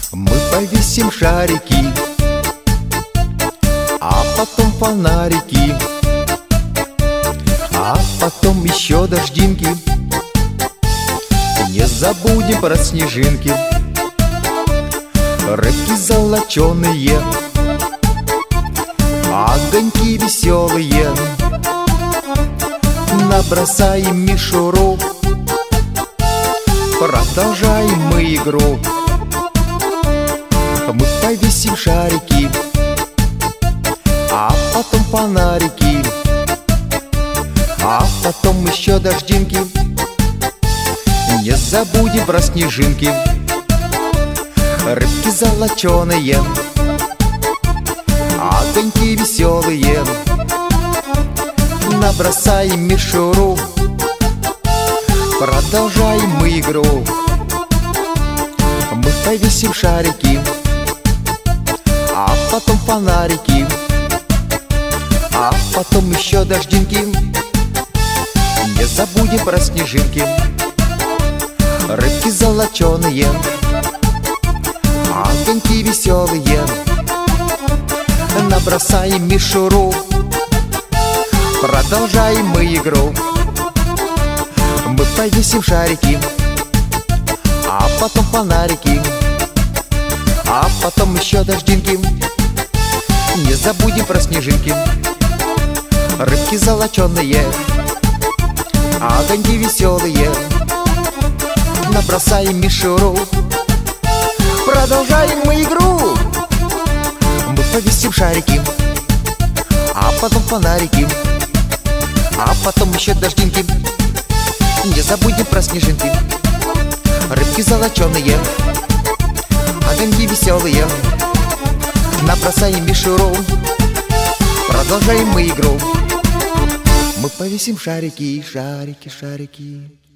Мы повесим шарики, а потом фонарики, а потом еще дождинки. Не забудем про снежинки, рыбки золоченые, огоньки веселые. Набросаем мишуру, продолжаем мы игру. Мы повесим шарики, а потом фонарики, а потом еще дождинки. Не забудем про снежинки, рыбки золоченые, огоньки веселые. Набросаем мишуру, продолжаем мы игру. Мы повесим шарики, а потом фонарики, а потом еще дождинки. Не забудем про снежинки, рыбки золоченые, огоньки веселые. Набросаем мишуру, продолжаем мы игру. Мы повесим шарики, а потом фонарики, а потом еще дождинки. Не забудем про снежинки, рыбки золоченые, огоньки веселые. Набросаем мишуру, продолжаем мы игру. Мы повесим шарики, а потом фонарики, а потом еще дождинки. Не забудем про снежинки, рыбки золоченые, огоньки веселые. Набросаем мишуру, продолжаем мы игру. Мы повесим шарики, шарики, шарики.